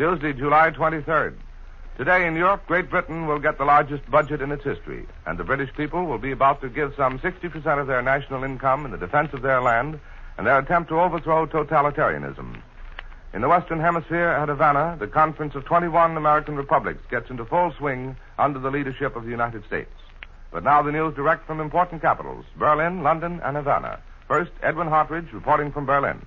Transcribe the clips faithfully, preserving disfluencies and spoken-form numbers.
Tuesday, July twenty-third. Today in Europe, Great Britain will get the largest budget in its history, and the British people will be about to give some sixty percent of their national income in the defense of their land and their attempt to overthrow totalitarianism. In the Western Hemisphere at Havana, the conference of twenty-one American republics gets into full swing under the leadership of the United States. But now the news direct from important capitals, Berlin, London, and Havana. First, Edwin Hartridge reporting from Berlin.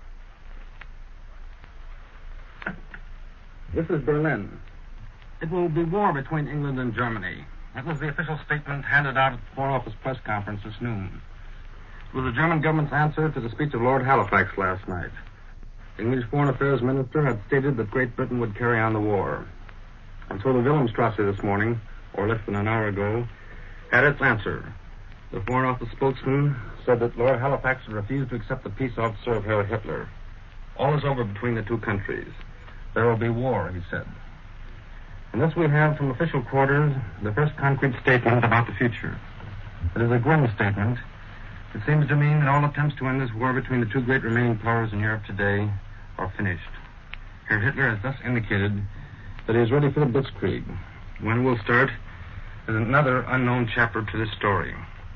This is Berlin. It will be war between England and Germany. That was the official statement handed out at the Foreign Office press conference this noon. It was the German government's answer to the speech of Lord Halifax last night. The English Foreign Affairs Minister had stated that Great Britain would carry on the war. And so the Wilhelmstrasse this morning, or less than an hour ago, had its answer. The Foreign Office spokesman said that Lord Halifax had refused to accept the peace officer of Herr Hitler. All is over between the two countries. There will be war, he said. And thus we have from official quarters the first concrete statement about the future. It is a grim statement. It seems to mean that all attempts to end this war between the two great remaining powers in Europe today are finished. Herr Hitler has thus indicated that he is ready for the Blitzkrieg. When we'll start is another unknown chapter to this story.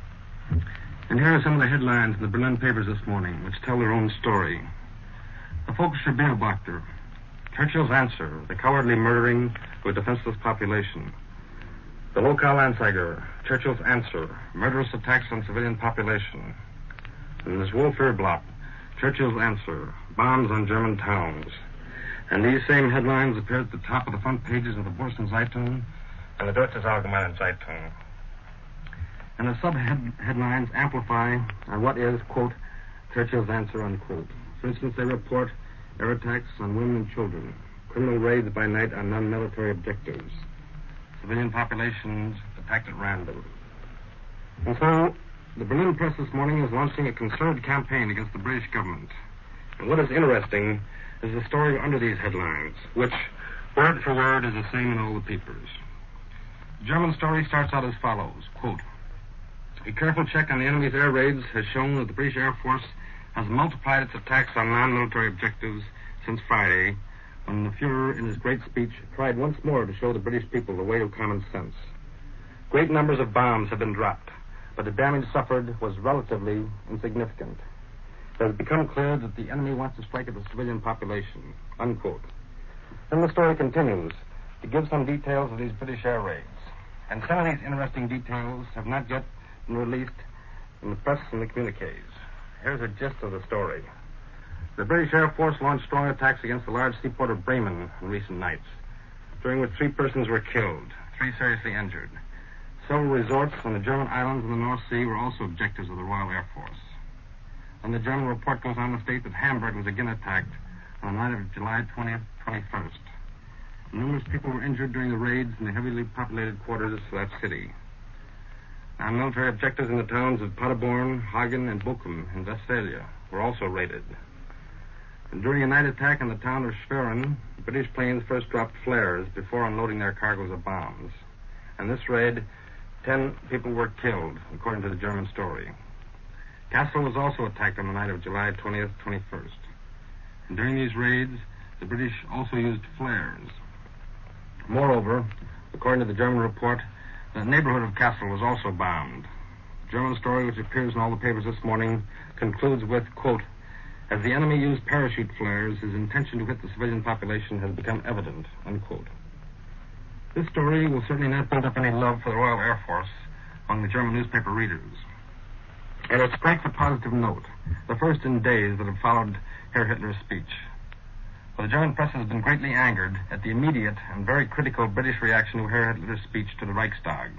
And here are some of the headlines in the Berlin papers this morning, which tell their own story. The Volksche Beobachter, Churchill's answer, the cowardly murdering of a defenseless population. The Lokalanzeiger, Churchill's answer, murderous attacks on civilian population. And this Wohlführblatt, Churchill's answer, bombs on German towns. And these same headlines appear at the top of the front pages of the Börsen-Zeitung and the Deutsche Allgemeine Zeitung. And the sub-headlines amplify on what is, quote, Churchill's answer, unquote. For instance, they report air attacks on women and children, criminal raids by night on non-military objectives, civilian populations attacked at random. And so, the Berlin press this morning is launching a concerted campaign against the British government. And what is interesting is the story under these headlines, which, word for word, is the same in all the papers. The German story starts out as follows, quote, a careful check on the enemy's air raids has shown that the British Air Force has multiplied its attacks on non-military objectives since Friday, when the Fuhrer, in his great speech, tried once more to show the British people the way of common sense. Great numbers of bombs have been dropped, but the damage suffered was relatively insignificant. It has become clear that the enemy wants to strike at the civilian population, unquote. Then the story continues to give some details of these British air raids. And some of these interesting details have not yet been released in the press and the communiques. Here's a gist of the story. The British Air Force launched strong attacks against the large seaport of Bremen in recent nights, during which three persons were killed, three seriously injured. Several resorts on the German islands in the North Sea were also objectives of the Royal Air Force. And the German report goes on to state that Hamburg was again attacked on the night of July twentieth, twenty-first. Numerous people were injured during the raids in the heavily populated quarters of that city. Now, military objectives in the towns of Paderborn, Hagen, and Bochum in Westphalia were also raided. And during a night attack on the town of Schwerin, British planes first dropped flares before unloading their cargoes of bombs. In this raid, ten people were killed, according to the German story. Kassel was also attacked on the night of July twentieth, twenty-first. And during these raids, the British also used flares. Moreover, according to the German report, the neighborhood of Kassel was also bombed. The German story, which appears in all the papers this morning, concludes with, quote, as the enemy used parachute flares, his intention to hit the civilian population has become evident, unquote. This story will certainly not build up any love for the Royal Air Force among the German newspaper readers. And it strikes a positive note, the first in days that have followed Herr Hitler's speech. For the German press has been greatly angered at the immediate and very critical British reaction to Herr Hitler's speech to the Reichstag.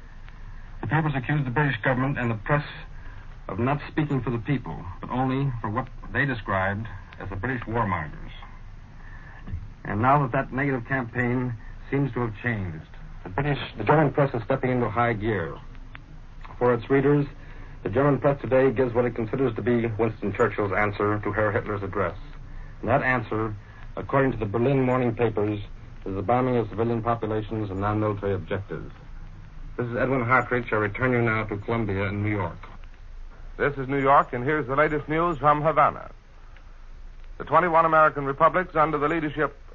The papers accused the British government and the press of not speaking for the people, but only for what they described as the British warmongers. And now that that negative campaign seems to have changed, the British, the German press is stepping into high gear. For its readers, the German press today gives what it considers to be Winston Churchill's answer to Herr Hitler's address. And that answer, according to the Berlin morning papers, is the bombing of civilian populations and non-military objectives. This is Edwin Hartridge. I return you now to Columbia in New York. This is New York, and here's the latest news from Havana. The twenty-one American republics, under the leadership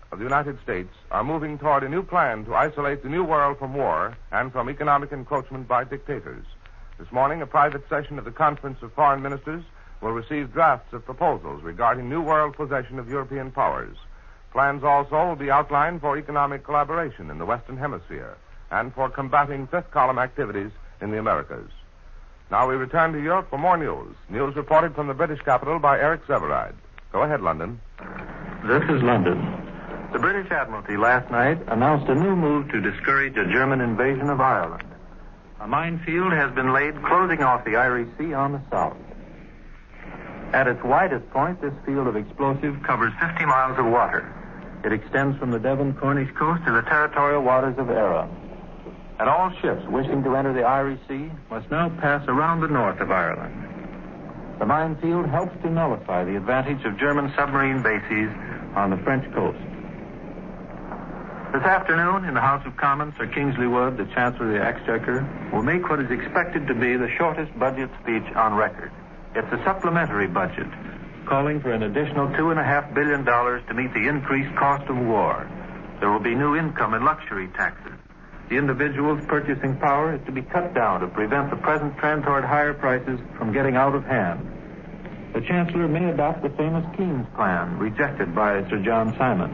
of the United States are moving toward a new plan to isolate the New World from war and from economic encroachment by dictators. This morning, a private session of the Conference of Foreign Ministers will receive drafts of proposals regarding New World possession of European powers. Plans also will be outlined for economic collaboration in the Western Hemisphere and for combating fifth column activities in the Americas. Now we return to Europe for more news. News reported from the British capital by Eric Severide. Go ahead, London. This is London. The British Admiralty last night announced a new move to discourage a German invasion of Ireland. A minefield has been laid closing off the Irish Sea on the south. At its widest point, this field of explosive covers fifty miles of water. It extends from the Devon-Cornish coast to the territorial waters of Eire. And all ships wishing to enter the Irish Sea must now pass around the north of Ireland. The minefield helps to nullify the advantage of German submarine bases on the French coast. This afternoon, in the House of Commons, Sir Kingsley Wood, the Chancellor of the Exchequer, will make what is expected to be the shortest budget speech on record. It's a supplementary budget, calling for an additional two and a half billion dollars to meet the increased cost of war. There will be new income and luxury taxes. The individual's purchasing power is to be cut down to prevent the present trend toward higher prices from getting out of hand. The Chancellor may adopt the famous Keynes plan, rejected by Sir John Simon.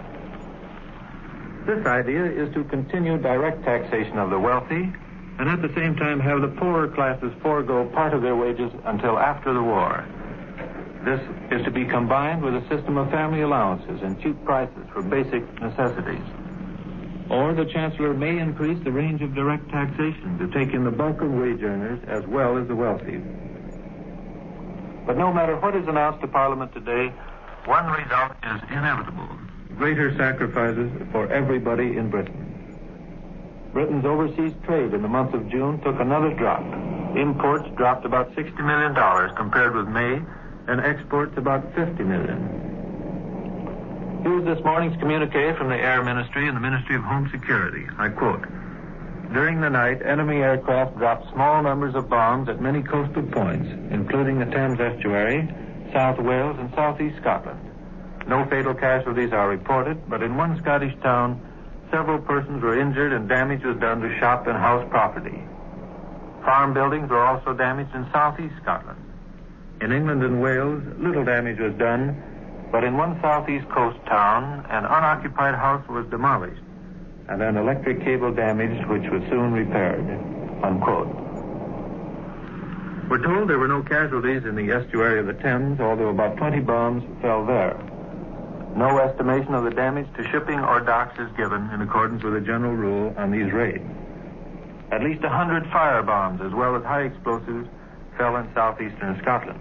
This idea is to continue direct taxation of the wealthy and at the same time have the poorer classes forego part of their wages until after the war. This is to be combined with a system of family allowances and cheap prices for basic necessities. Or the Chancellor may increase the range of direct taxation to take in the bulk of wage earners as well as the wealthy. But no matter what is announced to Parliament today, one result is inevitable: greater sacrifices for everybody in Britain. Britain's overseas trade in the month of June took another drop. Imports dropped about sixty million dollars compared with May, and exports about fifty million dollars. Here's this morning's communique from the Air Ministry and the Ministry of Home Security. I quote, "During the night, enemy aircraft dropped small numbers of bombs at many coastal points, including the Thames Estuary, South Wales, and southeast Scotland. No fatal casualties are reported, but in one Scottish town, several persons were injured and damage was done to shop and house property. Farm buildings were also damaged in southeast Scotland. In England and Wales, little damage was done, but in one southeast coast town, an unoccupied house was demolished and an electric cable damaged, which was soon repaired." Unquote. We're told there were no casualties in the estuary of the Thames, although about twenty bombs fell there. No estimation of the damage to shipping or docks is given in accordance with the general rule on these raids. At least a hundred fire bombs, as well as high explosives, fell in southeastern Scotland.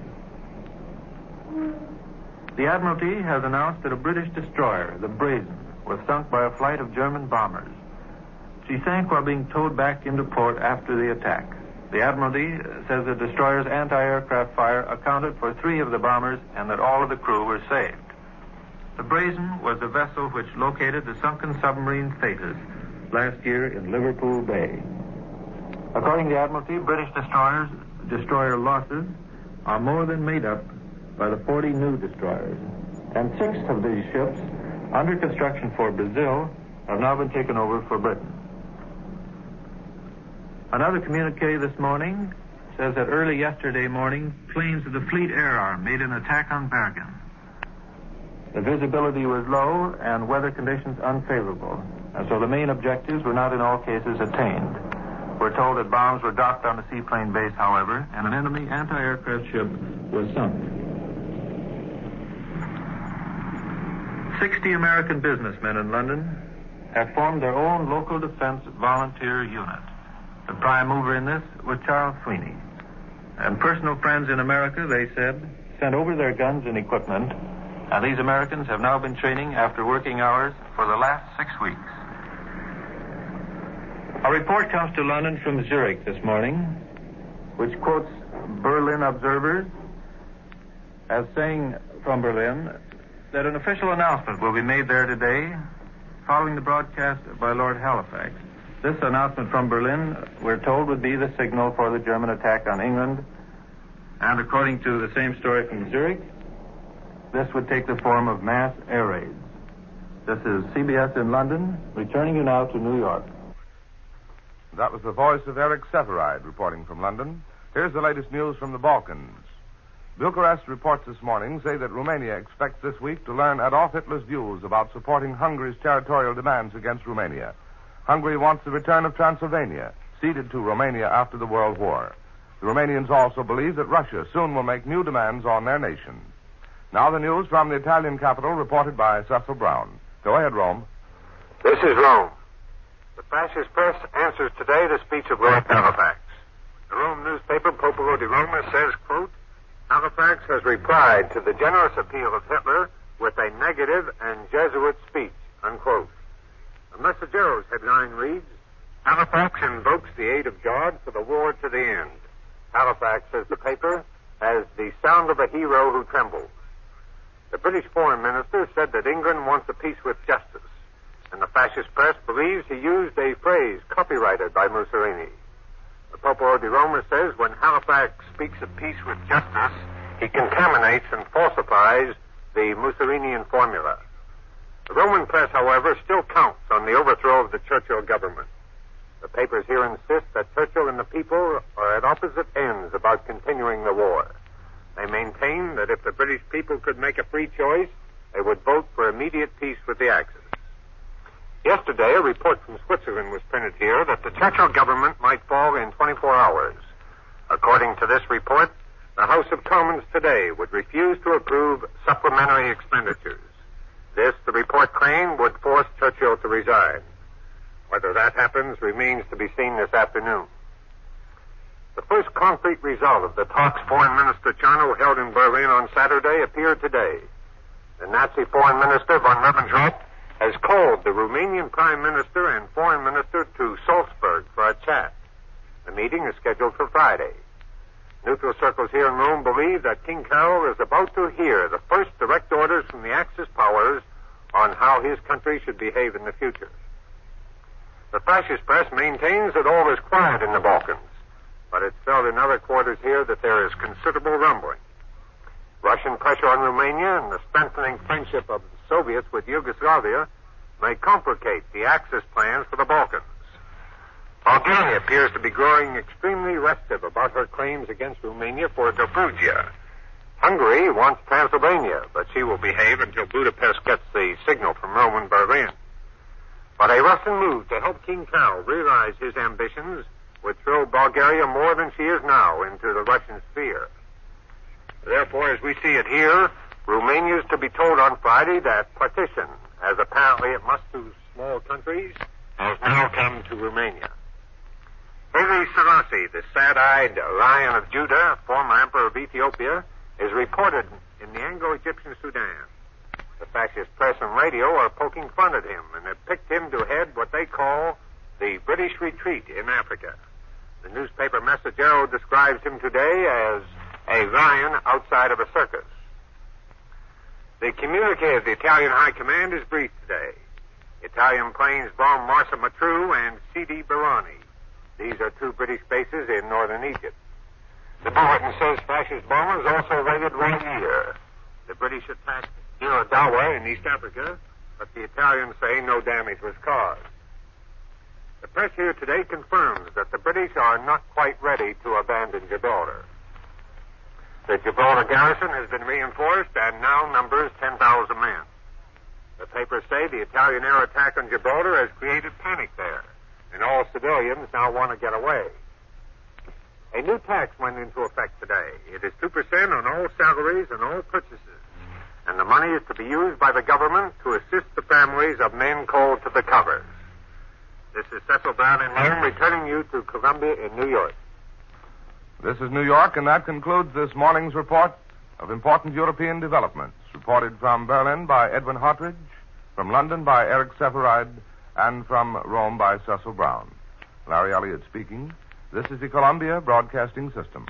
The Admiralty has announced that a British destroyer, the Brazen, was sunk by a flight of German bombers. She sank while being towed back into port after the attack. The Admiralty says the destroyer's anti-aircraft fire accounted for three of the bombers and that all of the crew were saved. The Brazen was the vessel which located the sunken submarine Thetis last year in Liverpool Bay. According to the Admiralty, British destroyers, destroyer losses are more than made up by the forty new destroyers. And six of these ships, under construction for Brazil, have now been taken over for Britain. Another communique this morning says that early yesterday morning, planes of the Fleet Air Arm made an attack on Bergen. The visibility was low and weather conditions unfavorable, and so the main objectives were not in all cases attained. We're told that bombs were dropped on the seaplane base, however, and an enemy anti-aircraft ship was sunk. Sixty American businessmen in London have formed their own local defense volunteer unit. The prime mover in this was Charles Sweeney. And personal friends in America, they said, sent over their guns and equipment, and these Americans have now been training after working hours for the last six weeks. A report comes to London from Zurich this morning, which quotes Berlin observers as saying from Berlin that an official announcement will be made there today following the broadcast by Lord Halifax. This announcement from Berlin, we're told, would be the signal for the German attack on England. And according to the same story from Zurich, this would take the form of mass air raids. This is C B S in London, returning you now to New York. That was the voice of Eric Seferide reporting from London. Here's the latest news from the Balkans. Bucharest reports this morning say that Romania expects this week to learn Adolf Hitler's views about supporting Hungary's territorial demands against Romania. Hungary wants the return of Transylvania, ceded to Romania after the World War. The Romanians also believe that Russia soon will make new demands on their nation. Now the news from the Italian capital, reported by Cecil Brown. Go ahead, Rome. This is Rome. The fascist press answers today the speech of Lord Halifax. The Rome newspaper, Popolo di Roma, says, quote, Halifax has replied to the generous appeal of Hitler with a negative and Jesuit speech, unquote. The Messageiro's headline reads, Halifax invokes the aid of God for the war to the end. Halifax, says the paper, has the sound of a hero who trembles. The British foreign minister said that England wants a peace with justice, and the fascist press believes he used a phrase copyrighted by Mussolini. The Popolo di Roma says when Halifax speaks of peace with justice, he contaminates and falsifies the Mussolinian formula. The Roman press, however, still counts on the overthrow of the Churchill government. The papers here insist that Churchill and the people are at opposite ends about continuing the war. They maintain that if the British people could make a free choice, they would vote for immediate peace with the Axis. Yesterday, a report from Switzerland was printed here that the Churchill government might fall in twenty-four hours. According to this report, the House of Commons today would refuse to approve supplementary expenditures. This, the report claimed, would force Churchill to resign. Whether that happens remains to be seen this afternoon. The first concrete result of the talks Foreign Minister Charnow held in Berlin on Saturday appeared today. The Nazi Foreign Minister von Ribbentrop has called the Romanian Prime Minister and Foreign Minister to Salzburg for a chat. The meeting is scheduled for Friday. Neutral circles here in Rome believe that King Carol is about to hear the first direct orders from the Axis powers on how his country should behave in the future. The fascist press maintains that all is quiet in the Balkans, but it's felt in other quarters here that there is considerable rumbling. Russian pressure on Romania and the strengthening friendship of the Soviets with Yugoslavia may complicate the Axis plans for the Balkans. Bulgaria appears to be growing extremely restive about her claims against Romania for Dobruja. Hungary wants Transylvania, but she will behave until Budapest gets the signal from Rome and Berlin. But a Russian move to help King Carol realize his ambitions would throw Bulgaria more than she is now into the Russian sphere. Therefore, as we see it here, Romania is to be told on Friday that partition, as apparently it must to small countries, has now come to Romania. Haile Selassie, the sad-eyed Lion of Judah, former emperor of Ethiopia, is reported in the Anglo-Egyptian Sudan. The fascist press and radio are poking fun at him and have picked him to head what they call the British retreat in Africa. The newspaper Messaggero describes him today as a lion outside of a circus. The communique of the Italian High Command is brief today. Italian planes bomb Marsa Matruh and Sidi Barrani. These are two British bases in northern Egypt. The bulletin says fascist bombers also raided Rainier. The British attacked Iradawa in East Africa, but the Italians say no damage was caused. The press here today confirms that the British are not quite ready to abandon Gibraltar. The Gibraltar garrison has been reinforced and now numbers ten thousand men. The papers say the Italian air attack on Gibraltar has created panic there, and all civilians now want to get away. A new tax went into effect today. It is two percent on all salaries and all purchases, and the money is to be used by the government to assist the families of men called to the covers. This is Cecil Brown in Rome, returning you to Columbia in New York. This is New York, and that concludes this morning's report of important European developments, reported from Berlin by Edwin Hartridge, from London by Eric Seferide, and from Rome by Cecil Brown. Larry Elliott speaking. This is the Columbia Broadcasting System.